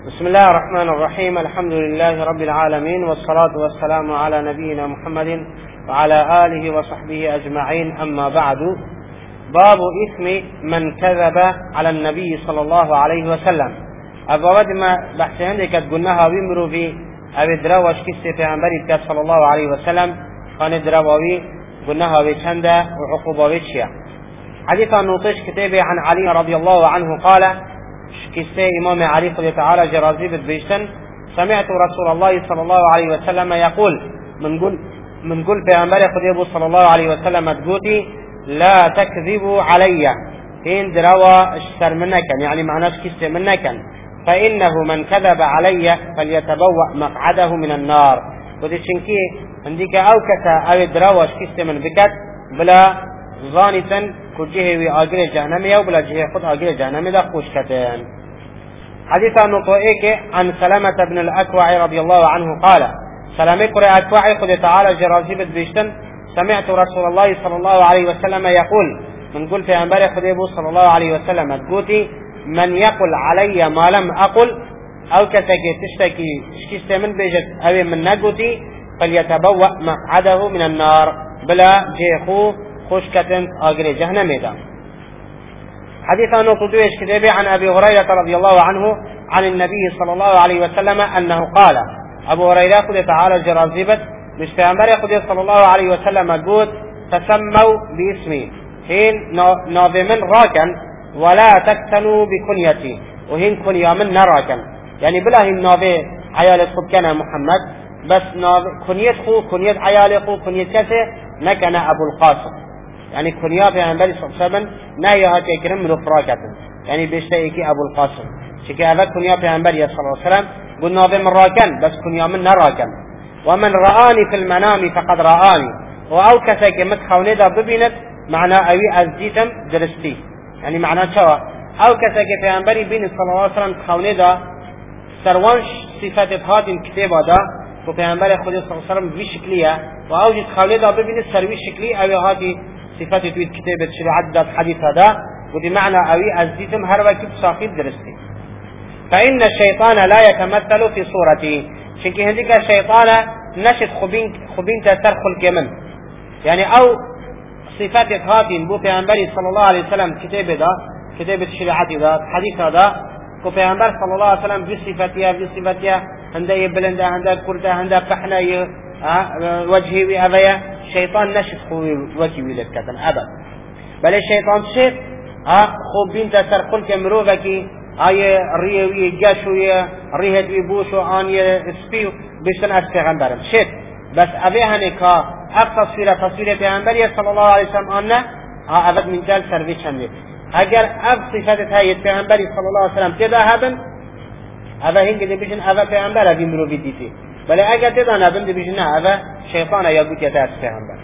بسم الله الرحمن الرحيم. الحمد لله رب العالمين، والصلاة والسلام على نبينا محمد وعلى آله وصحبه أجمعين. أما بعد، باب إثم من كذب على النبي صلى الله عليه وسلم. أبواد ما بحث عندك قلناها بمرو في أبي دراوش كسي في عنبري صلى الله عليه وسلم كان دراوي قلناها بشندة وعقوبة بشيا. حديث النوطيش كتابه عن علي رضي الله عنه قال: كسي إمام علي قد تعالى جرازي بيشتن: سمعت رسول الله صلى الله عليه وسلم يقول، من قل في عنبري قد صلى الله عليه وسلم تقولي: لا تكذبوا علي، هين دراوة اشتر منكن، يعني معناش كسي منكن، فإنه من كذب علي فليتبوأ مقعده من النار. ودي شنكي عندك أوكتا أو دراوة كسي من بكت بلا ظانة كجيه وآجر جهنمي أو بلا جيه خد آجر جهنمي دا خوش كتين. حديث النطوئيك عن سلامة بن الأكوع رضي الله عنه قال: سلامة قرأ أكوع قد تعالى جرازي بيشتن: سمعت رسول الله صلى الله عليه وسلم يقول، من قل في أنباري خديبه صلى الله عليه وسلم تقولي: من يقل علي ما لم أقل أو كتكي تشتكي شكست من بيجت أو من نقوتي فليتبوأ مقعده من النار، بلا جيخو خشكة آقر جهنم دا. حديث أنه تدويش كتابي عن أبي هريرة رضي الله عنه عن النبي صلى الله عليه وسلم أنه قال: أبو هريرة قد تعالى الجرازيبت مش في أنباري قد صلى الله عليه وسلم قد: تسموا باسمي، هين ناظي من راكن، ولا تكتنوا بكنيتي، وهين كنيا من نراكن، يعني بلا هين ناظي عيال خود كان محمد، بس كنيت خو كنيت عيال خو كنيت كسي نكن أبو القاسم، يعني كنيا في أنباري صلى الله عليه وسلم نايها تكرم من فراكة، يعني بيشتايكي أبو القاسم، شكي هذا كنيا في أنباري صلى الله عليه وسلم قل ناظي من راكن، بس كنيا من نراكن. ومن رآني في المنام فقد رآني، وأو كسيك متخوني دا ببينت معنى أوي أزديتم درستي، يعني معنى شوى أو كسيك في أنباري بين صلى الله عليه وسلم تخوني دا سروانش صفات هات الكتابة دا وفي أنباري خدي صلى الله عليه وسلم في شكلية، وأوجد تخوني دا ببينت سروي شكلي أوي هاتي صفات تويت كتابة شريعة دا حديث هذا، ودي معنى أوي أزديتم هر وقت صافي درستي. فإن الشيطان لا يتمثل في صورتي، شكي هنديك الشيطان نشد خبين تسرخ الكمن، يعني أو صفات هاتين بو پیغمبر صلى الله عليه وسلم كتاب الشريعة دا حديث هذا كو پیغمبر صلى الله عليه وسلم بصفتها هنده بلنده هنده كرده هنده فحنا وجهي وأبيا، شيطان نشد وجهي ولدكتن أبدا، بل الشيطان شد خبين تسرخ الكمروفكي آية ريوي جاشوية ريهدوي بوشو آنية سبيو بيشتن از پیغمبرم شد، بس أبيها نكا تصوير پیغمبر صلى الله عليه وسلم آنه أبد من جال سروي چنده. اگر صفات هاي پیغمبر صلى الله عليه وسلم تدا هبن أبا هنگ دي بيشن أبا پیغمبر أبي مروفي ديتي، بل اگر تدا نبن دي بيشن أبا شيطان يقول يتاس پیغمبر.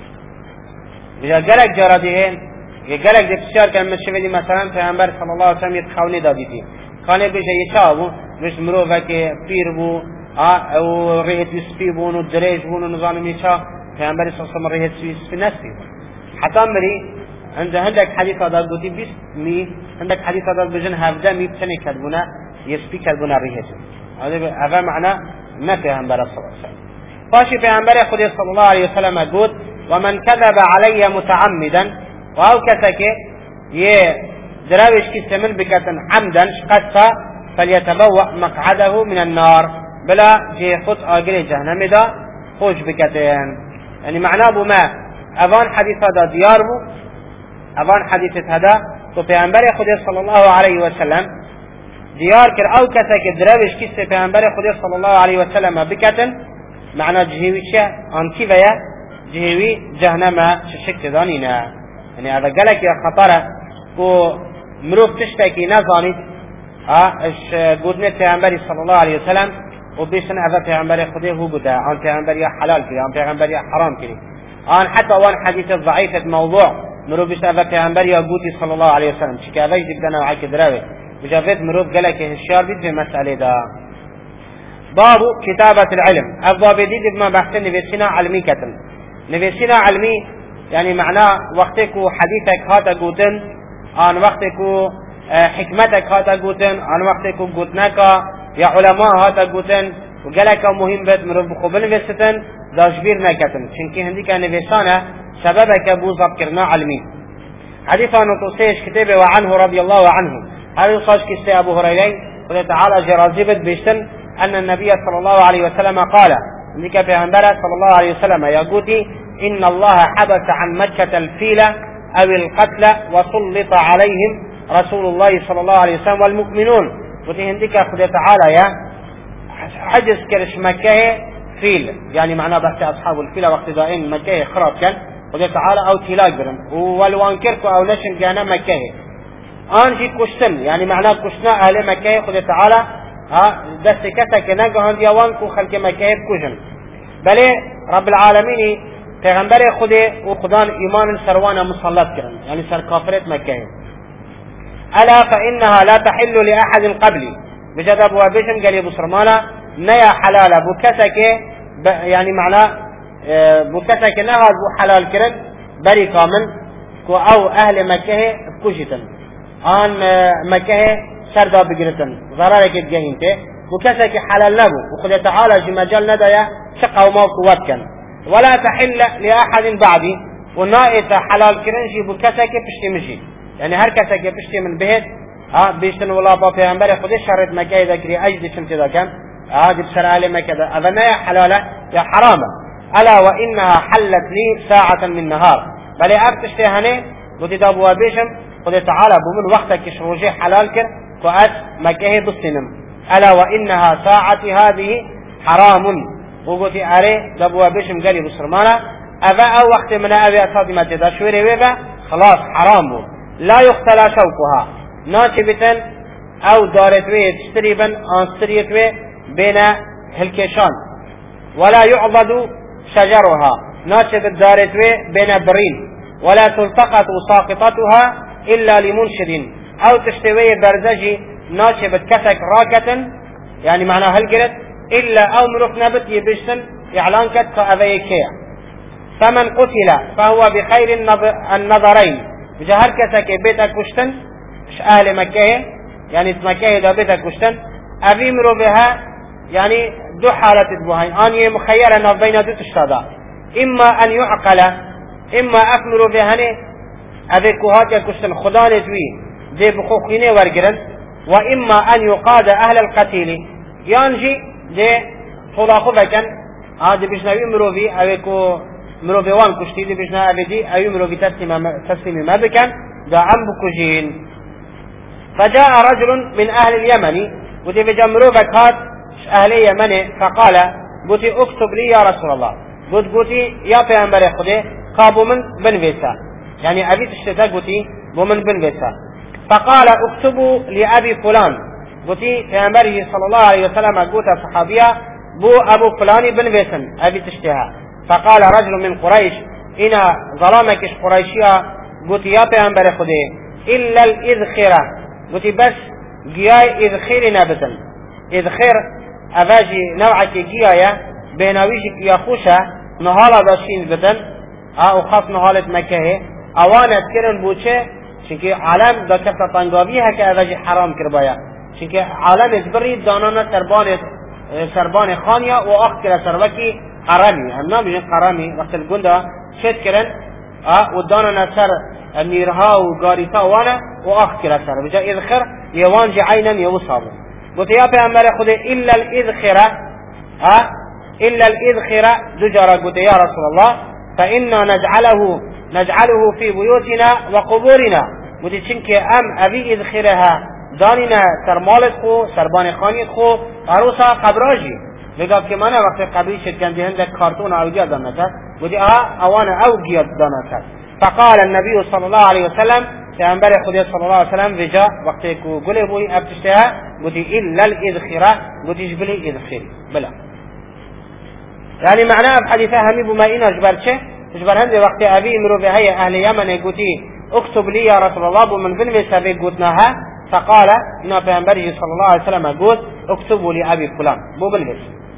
بجا جلق جارده جلق دي بسيار كان مشفدي مثلا پیغمبر صلى الله عليه وسلم يتخوني دا ديتي كان بيجا يشابو مش مروفا كي بير بو او ريت سبي بونو دريج بونو نظام ميشا پیغمبر صلى الله عليه وسلم ريت سبي نسبي حتى مري عندك حديث هذا قلتي بس مي عندك حديث هذا بجن هفدا مي بسني كدبنا يسبي كدبنا ريت هذا معنى ما پیغمبر صلى الله عليه وسلم فاشي پیغمبر خدا صلى الله عليه وسلم قلت: ومن كذب علي متعمدا، واو كتك دراوش كي من بكتن عمدا قدفا فليتبوأ مقعده من النار، بلا جي خط آقر جهنم دا خوش بكتين. يعني معناه بما أبان حديث هذا ديار بو أبان حديث هذا تو پیغمبر خدا صلى الله عليه وسلم ديار كر أو كتك دراوش كي پیغمبر خدا صلى الله عليه وسلم بكتن معناه جهوي شيء عن كي ويا جهوي جهنم ششك دانينا. يعني هذا قالك يا خطرة كو مروف تشتكي نظاني اش قدنة پیغمبر صلى الله عليه وسلم وبيشن هذا پیغمبر خدا هو بدا عن پیغمبر يا حلال كري عن پیغمبر يا حرام كري عن حتى وان حديث الضعيف الموضوع مروف بيش هذا پیغمبر يا قوتي صلى الله عليه وسلم شكاوي جبنا وعاك دراوي بجافت مروف قالك هشار بيت في مسألة دا. باب كتابة العلم. الضاب دي بما بحثن نفسنا علمي كتن نفسنا علمي، يعني معناه وقتكو حديثك هاتا قوتن عن وقتكو حكمتك هاتا قوتن عن وقتكو قوتناكا يا علماء هذا قوتن وقالك مهم بيت من رب خبن فيستن داشبير نكتن شنكي هندي كان فيسانه سببك ابو ذكرنا علمي حديث عن توسيش كتابه وعنه رضي الله عنه هذا صاش كسي ابو هريره قال تعالى جرازبت بيشتن ان النبي صلى الله عليه وسلم قال انك في انبره صلى الله عليه وسلم يقول ان الله حبس عن مكة الفيل او القتل وسلط عليهم رسول الله صلى الله عليه وسلم والمؤمنون وتي هنديك خد تعالى يا حجز كرش مكة فيل يعني معناه بحث اصحاب الفيل وقت دائم مكة خراب كان خد تعالى او تلاق برم والوانكركو او نشن كان مكة انجي كشتن يعني معناه كشنا اهل مكة خد تعالى دستكتك نجهن ديوانكو خلق مكة بكجن بله رب العالمين پیغمبر خود و خدان ایمان سروان مسلط کرن يعني سر كافرت مكة الا فانها لا تحل لاحد قبلي بجد ابو بشم قال ابو سرمالا نيا حلال بكسك يعني معناه بكسك نهار بو حلال كرن بري كامل او اهل مكة بكجتن ان مكة سردا بگرتن ضررك جهنته بكسك حلال له وخد تعالى جمجال ندايا شقه وما قوت كان ولا تحل لأحد بعدي ونائت حلال كرنجي بكسك بشتمشي يعني هر كسك بشتي من بيت بيشتن ولا بابي أنبري خدي شرط مكاي ذكري أجد شمت ذا كان دي بسر علي مكا هذا ما يا حلالة يا حرامة ألا وإنها حلت لي ساعة من نهار بل أبتشتي هني قلت دابوا بيشم قلت تعالى بمن وقتك شروجي حلال كر وأس مكاي بسنم ألا وإنها ساعة هذه حرام وقلت أري دبوا بيشم قالي بسرمانا أبا أو وقت من أبي أصادي ما تداشوري ويبا خلاص حرام لا يختلى شوكها ناتبتن أو دارتوي تشتريبا أنستريتوي بين هالكيشان ولا يعضد شجرها ناتبت دارتوي بين برين ولا تلتقط ساقطتها إلا لمنشد أو تشتوي برزجي ناتبت كسك راكة يعني معناها هالقرد إلا أو مروف نبت يبشتن إعلان كت فأذيكيا فمن قتل فهو بخير النظرين بجهر كسك بيتك كشتن أهل مكة يعني مكة دا بيتك كشتن أبي مرو بها يعني دو حالة بهاي أني مخيرا بين دو تشتادا إما أن يعقل إما أكمرو بهاني أبي كوهات كشتن خداني توي دي بخوخيني ورقرن وإما أن يقاد أهل القتيل ينجي دي خدا بكن دي بيشناوي مروفي اويكو مروفي وان كشتي دي بيشنا ابدي ايو مروفي تسليم ما بكن دا عم بكجين فجاء رجل من اهل اليمن ودي بجا مروفك هات اهل اليمن فقال قلت اكتب لي يا رسول الله قلت يا پیغمبر خدا قابو من بنفيسا يعني ابي تشتتا قلت بمن بنفيسا فقال اكتبوا لابي فلان قلت پیغمبر صلى الله عليه وسلم قلت صحابيا بو ابو فلاني بن بيسن ابي تشتها فقال رجل من قريش انا ظلامكش قريشيا قلت يا پیغمبر خدي الا الاذخره قلت بس جياي اذخير نبتن اذخير افاجي نوعك جيايا بيناويجك يا خوشا نهالا داشين بتن او خاص نهالت مكه اوان اذكرن بوچه چونکه عالم دا کفتا تنگاوی ها که افاجی حرام کربایا چونکه عالم ازبری دانانا سربان خانیا و اخت کرا سروکی قرامی هم نامیشن قرامی وقت الگنده شد کرن و دانانا سر نیرها و گاریتا وانا و اخت کرا سر بجا اذخر یوانجی عینا یوصابو قلت یا پیغمبر خود الا الاذخر دجارا قلت يا رسول الله فإنا نجعله في بيوتنا وقبورنا قلت چنك ام ابي اذخرها دانینا سرمالت خو سربان خانیت خو عروسا قبراجی بگاب که منه وقت قبری شد کنده هندک کارتون اوگیا دانتا بودی اوانا اوگیا دانتا فقال النبي صلى الله عليه وسلم پیغمبر خدا صلى الله عليه وسلم وجا وقتی که گله بوی ابتشتها بودی الا الاذخره بودی جبلی اذخری بلا يعني معناه بحديثه همي بما إنا جبرشه جبر هندي وقت أبي مرو بهاي أهل يمن قوتي اكتب لي يا رسول الله بمن بن بسابق قوتناها فقال إنا بينبري صلى الله عليه وسلم قوت اكتبوا لأبي فلان بو بالبس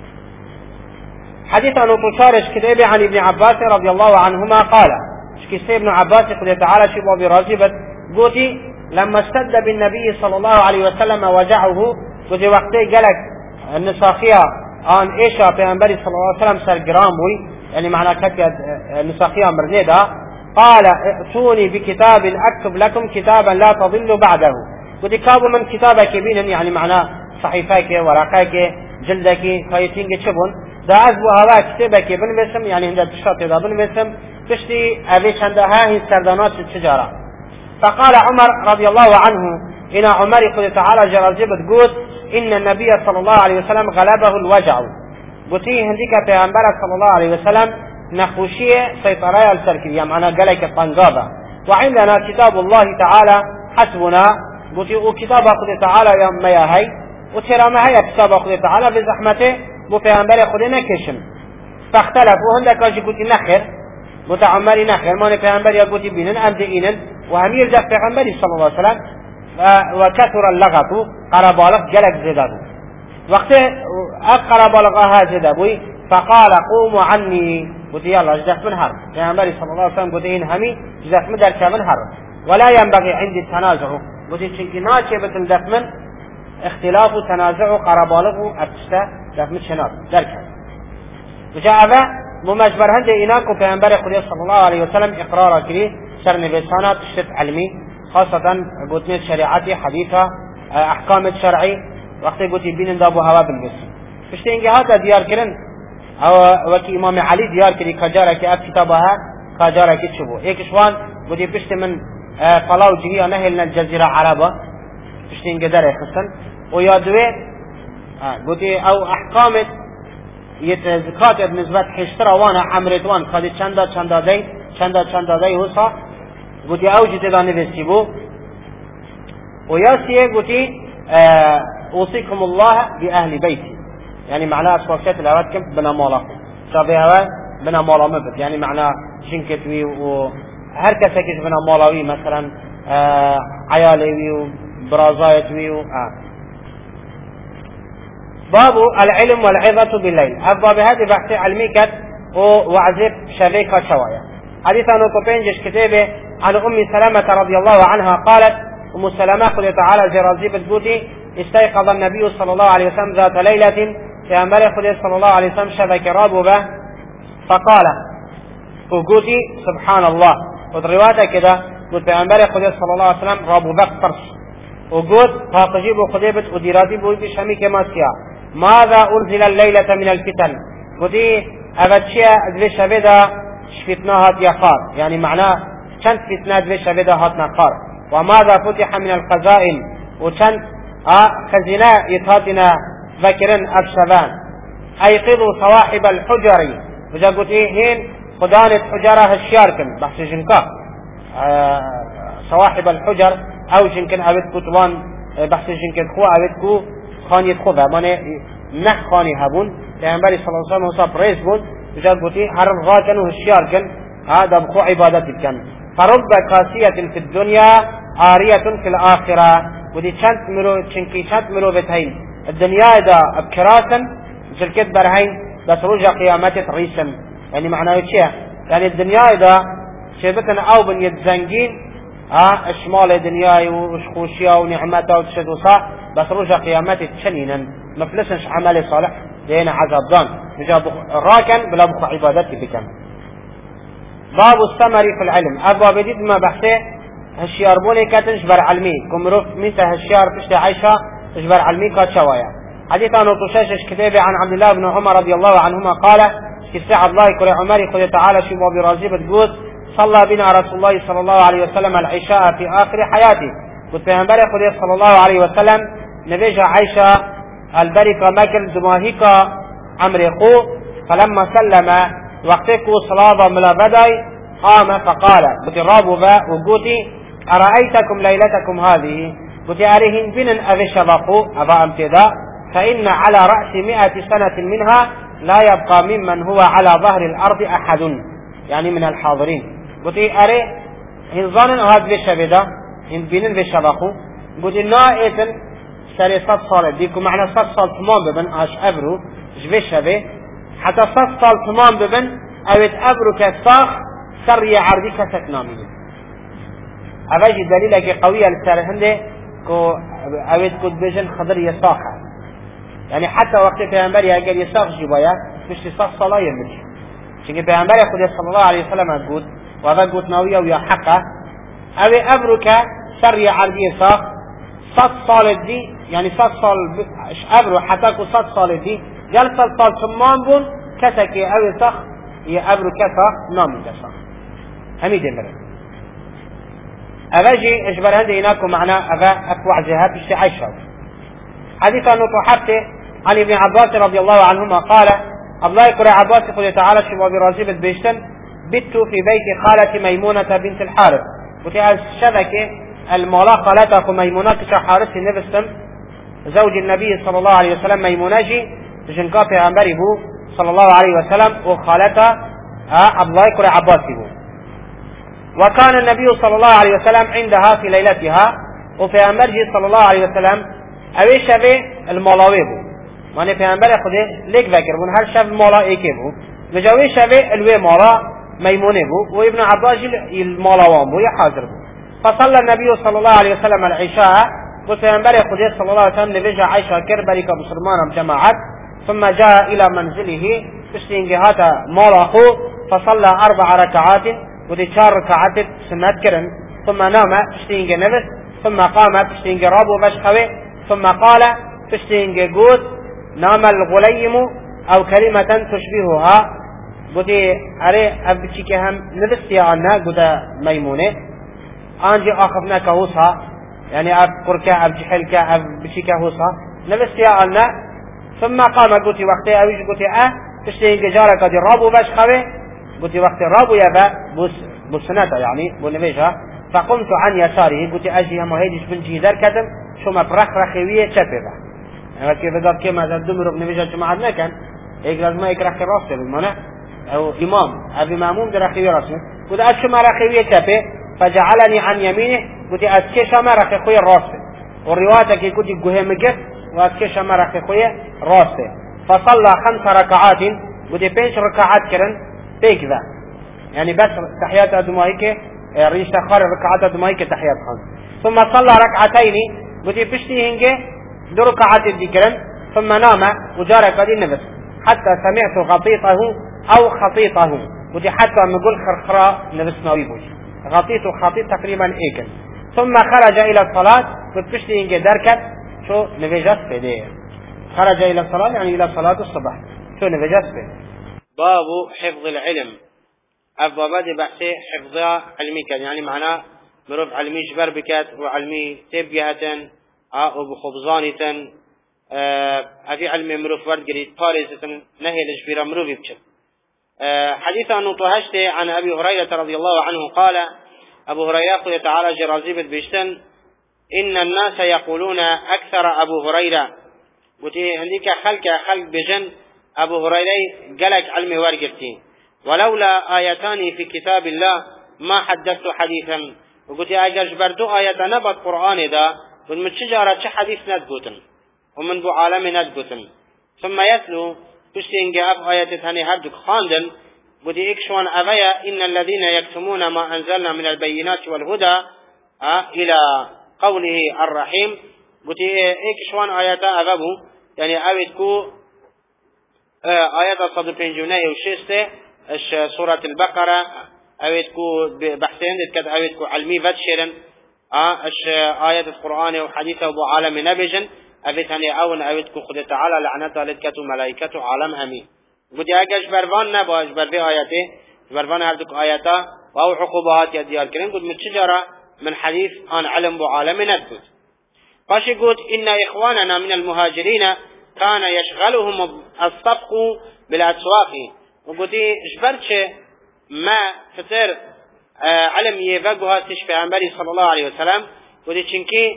حديث أنه تشارش كتابي عن ابن عباس رضي الله عنهما قال شكي ابن عباس قد تعالى شبه برازبت قوتي لما اشتد بالنبي صلى الله عليه وسلم وجعه گوتی وقتی گلک نساخیه آن ایشا پیغمبری صلی الله علیه وسلم سرگرام بوی یعنی معنی کتی نساخیه مرنه دا قال ائتوني بكتاب اكتب لكم كتابا لا تضلوا بعده گوتی کابو من کتابه که بینن یعنی معنی صحیفه که ورقه که جلده که کایتینگ چه بون دا از بو هوا کتابه که بنویسم یعنی هنده تشتات دا بنویسم پشتی اوی چنده ها هین سردانات تجاره. فقال عمر رضي الله عنه إن عمر قد تعالى جرازي بتقول إن النبي صلى الله عليه وسلم غلبه الوجع قلتي هنديك پیغمبر صلى الله عليه وسلم نخوشية سيطرة السركب يعني معنى قلك الطنقابة وعندنا كتاب الله تعالى حسبنا قلتي وكتاب قد تعالى يا مياهي وترى ما هي كتاب قد تعالى بزحمته بپیغمبر خود نکشم فاختلفوا هندك اجي قلتي نخر قلت عمري نخر ماني پیغمبر يا قلتي بينن ام دئينن وهم يرجع پیغمبر صلى الله عليه وسلم وكثر اللغط قربالغ جلك زدابو وقت قربالغ ها زدابوي فقال قوموا عني قلت يلا جدت من هر پیغمبر صلى الله عليه وسلم قلت إن همي جدت من درك من هر ولا ينبغي عندي التنازع قلت چنكي ناچه بتن دفمن اختلاف و تنازع و قربالغ و اتشتا دفمن شناب درك وجاء ممجبر هند إناك پیغمبر خدا صلى الله عليه وسلم اقرار كري سر نویسانات شت علمی خاصة قوتنيت شريعتي حديثة احكام الشرعي وقت قوتي بين دابو هوا بالبس فشت انجهاتا ديار كرن او وكي امام علي ديار كري كجارة كي اف كتابها كجارة كي تشبو ايك شوان قوتي بشت من فلاو جهية نهلنا الجزيرة عربة فشت انجدار خصن ويادوه قوتي او احكام يتزكات بنسبة حشترا وانا عمرتوان قد چندا دي وصا قوتي اوجي تدا نفسي بو وياسيه قوتي اوصيكم الله بأهل بيتي يعني معناه اسواشات الاوات كم بنا مولاكم شابه هوا بنا مولا مبت يعني معناه جنكتوي وهركسكش بنا مولاوي مثلا عياليوي وبرازايتوي باب العلم والعظة بالليل الباب هذه بحث علمي كت وعزب شريكة شوايا حديث أنه كبينجش كتابه عن أم سلمة رضي الله عنها قالت أم سلمة قل تعالى جرازيب البوتي استيقظ النبي صلى الله عليه وسلم ذات ليلة في أنبال خليل صلى الله عليه وسلم شبك رابه فقال فقوتي سبحان الله قد رواية كده قلت في أنبال خليل صلى الله عليه وسلم رابه قرص وقلت فاقجيب وخديبت وديراتي بويتي شمي كما سيا ماذا أنزل الليلة من الفتن قلتي أبتشيا أدلي شبدا شفتناها يقار يعني معناه چند فتنة أدلي شبدا هاتنا قار وماذا فتح من الخزائن وچند خزينة يتهاتنا ذكرن أبشبان أيقظوا صواحب الحجر وجا قلت هين خدانة حجرة هشياركن بحث جنكا صواحب الحجر او جنكن اويتكو طبعا بحث جنكن خو اويتكو خانيت خوبه مانه نه خاني هبون پیغمبر صلى الله عليه وسلم بريز بود وجا قلت هر غاكن وهشياركن هذا بخو عبادتك كان فرب قاسية في الدنيا عارية في الآخرة ودي چند مرو چنكي چند مرو بتهين الدنيا دا ابكراسا شركت برهين بس رجع قيامات ريسا يعني معناه ايش يعني الدنيا دا شبكنا او بن يتزنجين اشمال دنياي وشخوشيا ونعمتها وتشدوصا بس رجع قيامات تشنينا مفلسنش عمل صالح لين عذاب دان نجاب راكن بلا بخ عبادتي بكم باب الثمر في العلم ابا بديد ما بحثه هالشيار بوني كاتنجبر علمي كمروف ميتا هالشيار بشت عيشة اجبر علمي كاتشوايا حديث عن طشاشش كتابي عن عبد الله بن عمر رضي الله عنهما قال كساع الله كل عمر قل تعالى شو برازي بتقول صلى بنا رسول الله صلى الله عليه وسلم العشاء في آخر حياته قلت پیغمبر خدا صلى الله عليه وسلم نبيج عائشة البركة مكر دماهيك عمر خو فلما سلم وقتك صلاة ملا بداي قام فقال قلت رابوا وقلت أرأيتكم ليلتكم هذه قلت أريهن بنا أذي شبقوا أبا امتداء فإن على رأس 100 سنة منها لا يبقى ممن هو على ظهر الأرض أحد يعني من الحاضرين قلت أري هنظان هذا بشبدا هن بينن بشبقوا قلت نائتا سري 100 صالة ديكم معنا 100 صال تمام ببن اش أبرو جبشبه حتى 100 صال تمام ببن اوت أبرو كالصاخ سري عرضي كسكنامي أباجي دليلك قوية لسر هنده كو اوت كد بجن خضر يصاخة يعني حتى وقت پیغمبر اگر يساق جبايا مش 100 ساله يمشي چونکه پیغمبر خدا صلی الله علیه و سلم گفت و هذا گفت نویه و یا حقه او ابرك سر عربی ساق 100 سال دي يعني 100 سال ابرو حتى 100 سال دي جلسه سال ثمان بون كتكي او ساق يا ابرو كسا نامي كسا همي دمر أباجي إجبر هندي هناكم معنا أبا أكوع جهات عائشة حديث أنه تحبته عن ابن عباس رضي الله عنهما قال الله يقول عباس قل تعالى شباب رازي بيشتن بت في بيت خالة ميمونة بنت الحارث وتعال الشبكة المولا خالتها ميمونة كحارث نفسهم زوج النبي صلى الله عليه وسلم ميمونة جنكا في أمره صلى الله عليه وسلم وخالتها الله يقول عباس وكان النبي صلى الله عليه وسلم عندها في ليلتها وفي أمره صلى الله عليه وسلم أوي شبه المولاوي بو ماني في أمره خده ليك ذكر بون هر شب مولا ايكي بو وجاوي شبه الوي مولا ميمونة بو وابن عباس المولاوان بو يحاضر بو فصلى النبي صلى الله عليه وسلم العشاء وفي أمره خده صلى الله عليه وسلم نبجع عيشة كربريك بسلمان جماعات ثم جاء إلى منزله تشتينجهات مولاخو فصلى 4 ركعات ودي 4 ركعات سنات كرن ثم نام تشتينج نفس ثم قام تشتينج رابو بشخوي ثم قال تشتينج قوت نام الغليم أو كلمة تشبهها ودي أري أبتشيك هم نفسي عنا قد ميمونة أنجي أخفنا كهوسها يعني أبقرك أبجحلك أبتشيك هوسها نفسي عنا ثم قام قوتي وقتي أويش قوتي تشتينج جارك دي رابو بشخوي قلت وقت الرابو يبا بسنته يعني بنفيجها فقمت عن يساره قلت أجي هم هيدش بنجي ذر كتم شو ما برخ رخيوية شبه يعني كيف قال كما تدمر بنفيجها جماعة ما كان هيك لازم ما يكرخ الراسل المنع أو إمام أبي ماموم در رخيوية راسل قلت أشو ما رخيوية شبه فجعلني عن يمينه قلت أتكيش ما رخيوية راسل والرواية كي قلت قهيم قف وأتكيش ما رخيوية راسل فصلى 5 ركعات قلت 5 ركعات كرن هكذا يعني بس تحيات أدمائك ريش تخار ركعات أدمائك تحيات خان ثم صلى ركعتين بدي بشتي هنجي 2 ركعات الذكرن ثم نام وجارك قد النفس حتى سمعت غطيطه أو خطيطه بدي حتى نقول خرخراء نفس نويبوش غطيط وخطيط تقريبا ايكن ثم خرج إلى الصلاة بدي بشتي هنجي دركت شو نفجت فيه خرج إلى الصلاة يعني إلى صلاة الصبح شو نفجت فيه باب حفظ العلم أبواب بحثي حفظ علمي كان يعني معناه مروف علمي جبر بكات وعلمي تبجهة أو بخبزانة هذه علمي مروف ورد قريد طارزة نهي لجبير مروف بكت حديث أنه طهشت عن أبي هريرة رضي الله عنه قال أبو هريرة قل تعالى جرازيبة بيشتن إن الناس يقولون أكثر أبو هريرة وتي عندك خلق بجن أبو هريرة قالك علمي ورقتين ولولا آيتان في كتاب الله ما حدثت حديثا وقلت أجل جبردو آية نبت قرآن دا ومن شجرة حديث ندقوتن ومن بو عالم ندقوتن ثم يتلو تشتين أب آية ثاني هبدك خاندن قلت إكشوان أبايا إن الذين يكتمون ما أنزلنا من البينات والهدى إلى قوله الرحيم قلت إكشوان آية أبابو يعني أبدكو آيات الصدقين جنيه وشيسته سورة البقرة أويتكو بحثين كد أويتكو علمي فتشرن آيات القرآن وحديثه أبو عالم نبجن أبيتني أون أويتكو خد تعالى لعنته لتكتو ملائكته عالم أمين قد يأجج برفان نبا أجبر في آياته برفان هردك آياته وأو عقوبات يديار كرين قد متشجرة من حديث عن علم بو عالم نبجن فاشي قد إن إخواننا من المهاجرين كان يشغلهم الصفق بالأسواق وقلتي جبرتش ما فتر علم يفقها تشفي عنبري صلى الله عليه وسلم قلتي چنكي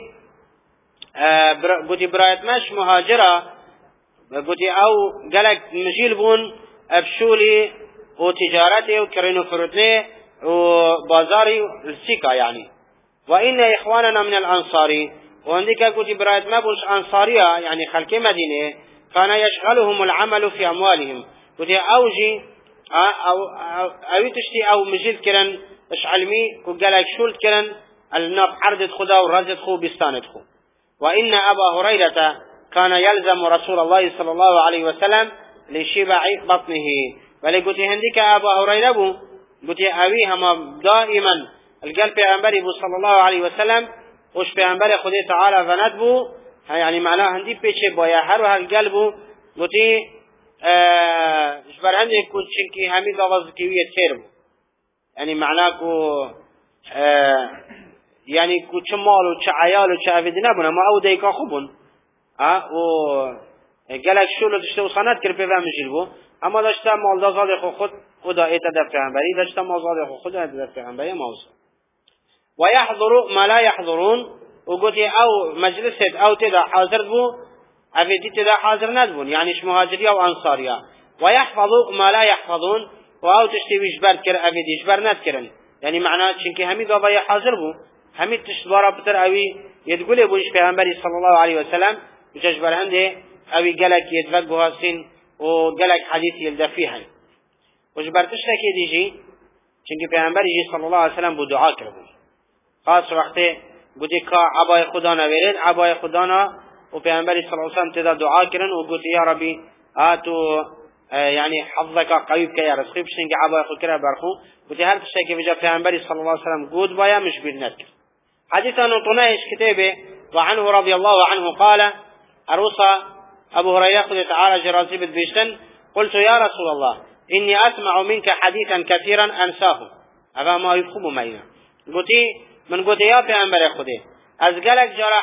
قلتي برايت ماش مهاجرة قلتي أو قالك مجيل بون أبشولي وتجارتي وكرينو فرطلي وبازاري السيكا يعني وإن إخواننا من الأنصاري وعندك قلت برايت ما بوش أنصارية يعني خلق مدينة كان يشغلهم العمل في أموالهم قلت أوجي أو تشتي أو مجيل كرن إش علمي وقالك شولت كرن الناب حردت خدا ورزت خو بستانت خو وإن أبا هريرة كان يلزم رسول الله صلى الله عليه وسلم لشبع بطنه. ولی گوتی هندی که ابو هریره بو گوتی اوی هما دائما القلب پیغمبری بو صلی الله علیه وسلم وش پیغمبر خدا تعالی وند بو، یعنی معنا هندی پیچه بایا هر و هر قلبو گوتی جبر هندی کو چنکی همین دواز کیویه تیر بو، یعنی معنا کو یعنی کو چه مال و چه عیال و چه عبیدی نبون، اما او دیکا خوبون و گلک شلو داشته و صنعت کرد پیوه مجیل بو، اما داشته مالدار زاد خود خدا ایتا در پیغمبری، داشته مال زاد خود ایتا در پیغمبری موضوع. و یحضروا ما لا یحضرون، و گوتی او مجلست او تدا حاضر بو اویدی تدا حاضر ندبون، یعنیش مهاجریا و انصاریا. و یحفظوا ما لا یحفظون، و او تشتیویش برد کر اویدیش بر ند کرن، یعنی معنی چنکه همی دابای حاضر بو همی تشتوارا بتر اوی یدگوله بونش پیغمبری صلی الله علیه وسلم بجاش برهنده اوی گلک یدوک بواسین و گلک حدیث یلدفی هن وش برتش لکی دیجی چنکه پیغمبری صلی الله علیه وسلم بو دعا کربون خاص وقتی گوتی که عبای خدا نویرد عبای خدا نا و پیغمبری صلی الله علیه وسلم تدا دعا کرن و گوتی یا ربی آتو يعني حظك قريب كي رزقي بشنك عبا يخو كرا برخو وتي هر تشتكي بجا پیغمبر صلى الله عليه وسلم قود بايا مش بيرنتك حديثا نطناهش كتابه وعنه رضي الله عنه قال أروصى أبو هريرة قد تعالى جرازي بالبيشتن قلت يا رسول الله إني أسمع منك حديثا كثيرا أنساه أبا ما يفخب مينا قلت يا پیغمبر خده از قلق جرى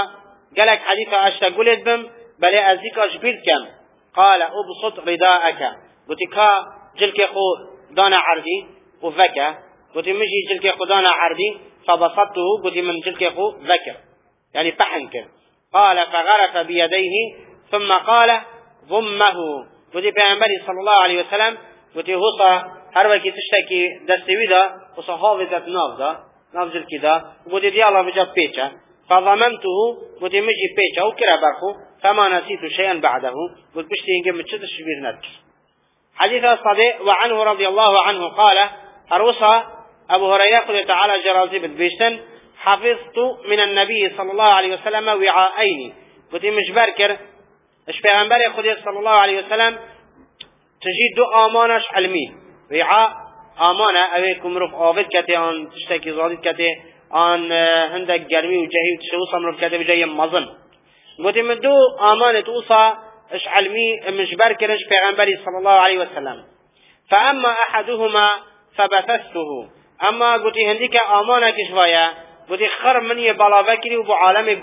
حديثا أشتقلت بم بل أزيك أجبيل كم قال ابسط رداءك قلت كا جلك خو دانا عردي وفكا قلت مجي جلك خو دانا عردي فبسطته قلت من جلك خو ذكر يعني فحنك قال فغرف بيديه ثم قال ضمه قلت پیغمبر صلى الله عليه وسلم قلت هوصا هر وكي تشتكي دستوي دا وصا حافظت ناف جلك دا قلت دي الله بجاب بيچا فضممته قلت مجي بيچا وكرا برخو فما نسيت شيئا بعده قلت بشتي ينقم تشتش شبير ندك حديث الصديق وعنه رضي الله عنه قال أروصى أبو هريرة قل تعالى جرازي بالبيشتن حفظت من النبي صلى الله عليه وسلم وعاءين قلت مش بركر اش پیغمبر خدي صلى الله عليه وسلم تجيد دو آمانش علمي وعاء آمانه اويكم رف آفت كتي آن تشتكي زادت كتي آن هندك گرمي وجهي وتشوصا مرف كتي بجاي مظن قلت من دو آمانة توصى اش علمي مش بركرش پیغمبري صلى الله عليه وسلم فأما أحدهما فبثثته أما قلت هنديك آمانة كشوايا قلت خر مني بلاوكري وبو عالم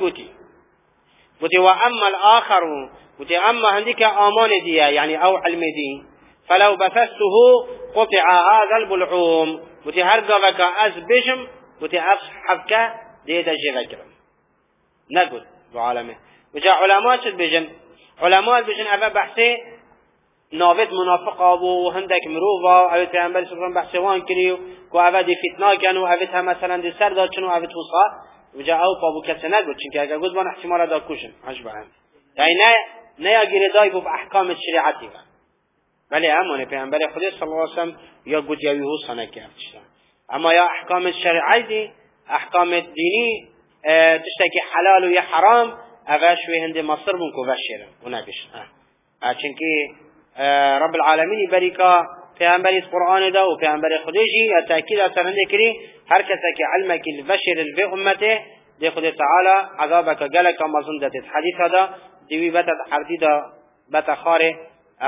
قلت وأما الآخر قلت أما هنديك آمانة دي يعني أو علم دي فلو بثثته قطع هذا البلعوم قلت هرقبك أزبجم قلت أصحبك ديدا جيغكرم نقول بعالمه وجاء علماء شد بجن علماء بجن أبا بحثي نافت منافقة وهندك مروفة أبا پیغمبر صلى الله عليه وسلم بحثي وان كريو كو أبا دي فتنة كانوا أبا مثلا دي سر دا چنو أبا توصا وجاء أو بابو كسي نقود چنك أگا قد بان احتمال دا كوشن عجبا هم يعني نيا گيري دايبو بأحكام الشريعتي بلي أمونه پیغمبر خدا صلى الله عليه وسلم يا قد يوهو صنكي أما يا أحكام الشريعتي أحكام الديني تشتكي حلال ويا حرام اوش وی هند مصر بون کو بشیرن اونکش چونکی رب العالمین بریکا پیامبری قرآن دا و پیامبر خودشی تاکید اثرنده کری هر کسی که علمك البشر الفی امته دی خود تعالی عذابك گلک مازن دت حدیث دا دیوی بتا حردی دا بتا خاره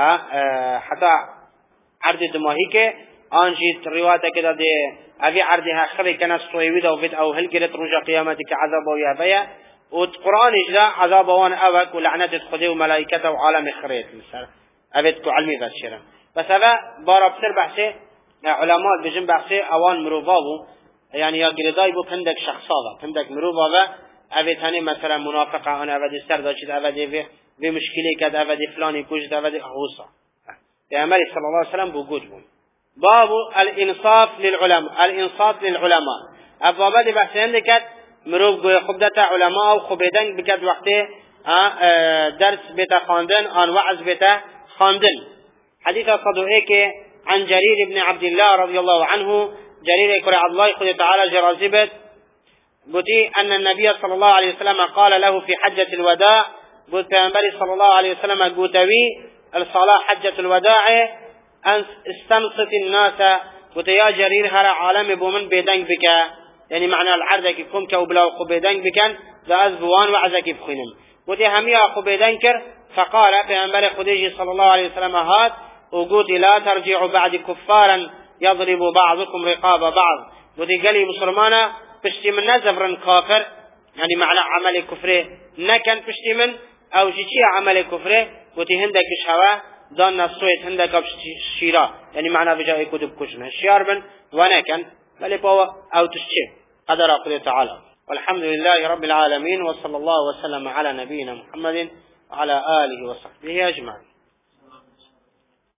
حتی عرض دماهی که آنجی روایت که دی اوی عرضها خبی کنه سویوی دا و بد او هل گرت رجا قیامتی که عذاب و یابیا والقرآن إجراء عذاب وان أوك ولعنة خده وملائكته وعالم خريط مثلا أبدك علمي بشرا بس هذا بارب سر بحثه علماء بجن بحثه أوان مروفاو يعني يا جلداي بو عندك شخصا عندك مروفا أبد هني مثلا منافقة أنا أبد استرداشت أبد في مشكلة كذا أبد فلان كوجت أبد أغوصة النبي صلى الله عليه وسلم بوجود باب الإنصاف للعلماء أبواب دي بحثه عندك مروف گوی خوب دتا علماء و خوبیدن بکد وقتی درس بتا خواندن آن وعظ بتا خواندن حدیث صدوئه که عن جرير بن عبد الله رضي الله عنه جرير كرع الله خد تعالى جرازبت قلت أن النبي صلى الله عليه وسلم قال له في حجة الوداع قلت پیغمبر صلى الله عليه وسلم قوتوي الصلاة حجة الوداع أن استنصت الناس قلت يا جرير هر عالم بومن بيدنگ بك يعني معنى العرض كم كوبلا أخو بيدنگ بكن ذا أزبوان وعزك بخينم قلت همي أخو بيدنگ كر فقال پیغمبر خديجي صلى الله عليه وسلم هات وقلت لا ترجعوا بعد كفارا يضرب بعضكم رقاب بعض قلت قالي مسلمانا بشتي من نزفرن كافر يعني معنى عمل كفره نكن بشتي من او شي عمل كفره قلت هندك شوا دان نصويت هندك شيرا يعني معنى بجاي كتب كشنا الشيار من ونكن بل بوا او تشي قدر قدر تعالى والحمد لله رب العالمين وصلى الله وسلم على نبينا محمد وعلى آله وصحبه أجمعين.